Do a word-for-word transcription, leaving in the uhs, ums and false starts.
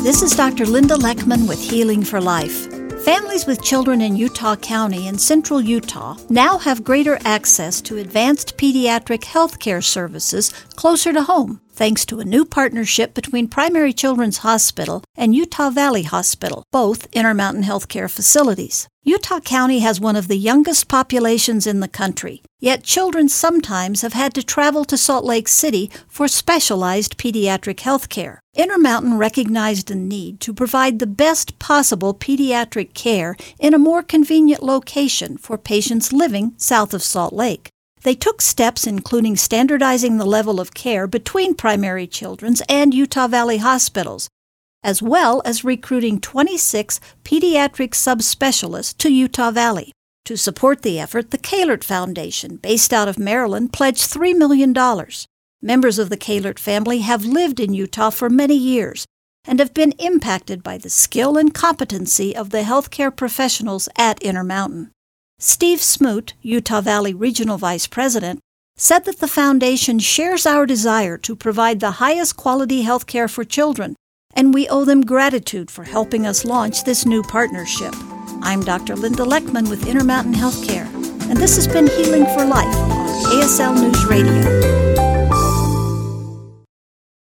This is Doctor Linda Leckman with Healing for Life. Families with children in Utah County and central Utah now have greater access to advanced pediatric health care services closer to home, thanks to a new partnership between Primary Children's Hospital and Utah Valley Hospital, both Intermountain Healthcare facilities. Utah County has one of the youngest populations in the country, yet children sometimes have had to travel to Salt Lake City for specialized pediatric health care. Intermountain recognized a need to provide the best possible pediatric care in a more convenient location for patients living south of Salt Lake. They took steps including standardizing the level of care between Primary Children's and Utah Valley hospitals, as well as recruiting twenty-six pediatric subspecialists to Utah Valley. To support the effort, the Kahlert Foundation, based out of Maryland, pledged three million dollars. Members of the Kahlert family have lived in Utah for many years and have been impacted by the skill and competency of the healthcare professionals at Intermountain. Steve Smoot, Utah Valley Regional Vice President, said that the foundation shares our desire to provide the highest quality health care for children, and we owe them gratitude for helping us launch this new partnership. I'm Doctor Linda Leckman with Intermountain Healthcare, and this has been Healing for Life on K S L News Radio.